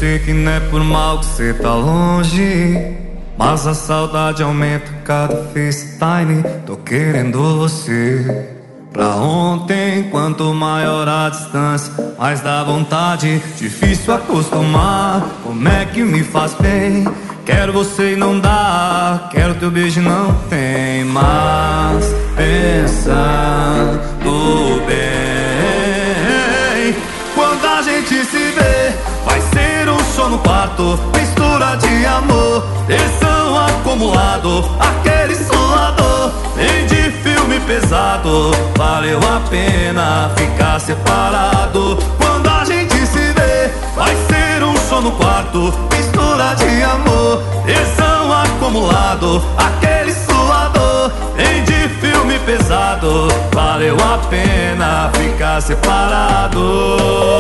sei que não é por mal que cê tá longe, mas a saudade aumenta cada FaceTime. Tô querendo você pra ontem. Quanto maior a distância, mais dá vontade. Difícil acostumar, como é que me faz bem. Quero você e não dá, quero teu beijo e não tem. Mas pensando bem, quando a gente se vê, vai ser um show no quarto, mistura de amor, tesão acumulado, aquele suador, vem de filme pesado. Valeu a pena ficar separado. Quando a gente se vê, vai ser um show no quarto, mistura de amor, tesão acumulado, aquele suador, vem de filme pesado. Valeu a pena ficar separado.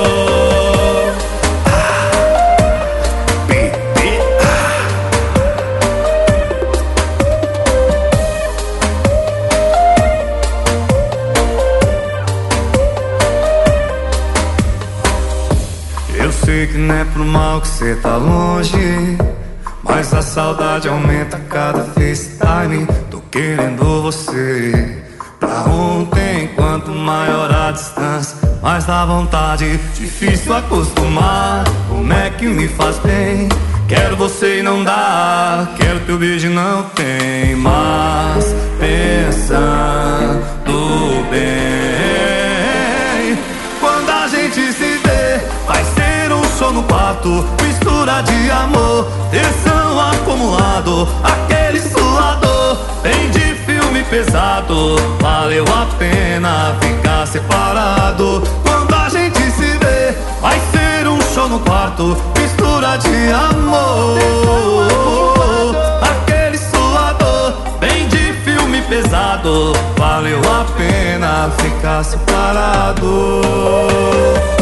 Eu sei que não é por mal que cê tá longe, mas a saudade aumenta cada FaceTime. Tô querendo você pra ontem. Quanto maior a distância, mais dá vontade. Difícil acostumar, como é que me faz bem. Quero você e não dá, quero teu beijo e não tem. Mas pensando bem, quando a gente se vê, vai ser um show no quarto, mistura de amor, tesão acumulado, aquele suador, vem de filme pesado. Valeu a pena ficar separado. Quando a gente se vê, vai ser um show no quarto, mistura de amor, aquele suador, vem de filme pesado. Valeu a pena ficar separado.